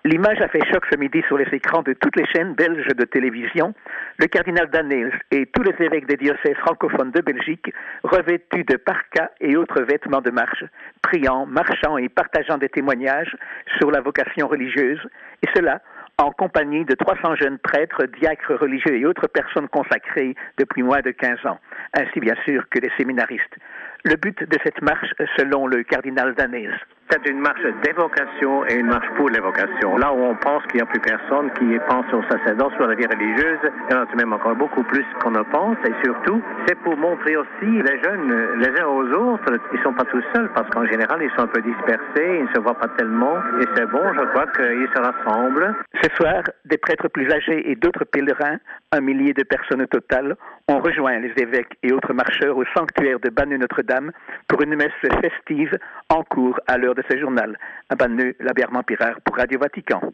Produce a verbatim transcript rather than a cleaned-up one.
L'image a fait choc ce midi sur les écrans de toutes les chaînes belges de télévision. Le cardinal Daneels et tous les évêques des diocèses francophones de Belgique, revêtus de parkas et autres vêtements de marche, priant, marchant et partageant des témoignages sur la vocation religieuse, et cela en compagnie de trois cents jeunes prêtres, diacres religieux et autres personnes consacrées depuis moins de quinze ans, ainsi bien sûr que les séminaristes. Le but de cette marche, selon le cardinal Daneels, c'est une marche d'évocation et une marche pour l'évocation. Là où on pense qu'il n'y a plus personne qui pense au sacerdoce, sur la vie religieuse, il y en a tout de même encore beaucoup plus qu'on ne pense. Et surtout, c'est pour montrer aussi les jeunes, les uns aux autres, ils ne sont pas tout seuls parce qu'en général, ils sont un peu dispersés, ils ne se voient pas tellement. Et c'est bon, je crois qu'ils se rassemblent. Ce soir, des prêtres plus âgés et d'autres pèlerins, un millier de personnes au total, ont rejoint les évêques et autres marcheurs au sanctuaire de Banneux-Notre-Dame pour une messe festive en cours à l'heure de ce journal. À Banneux, l'abbé Armand Pirard pour Radio Vatican.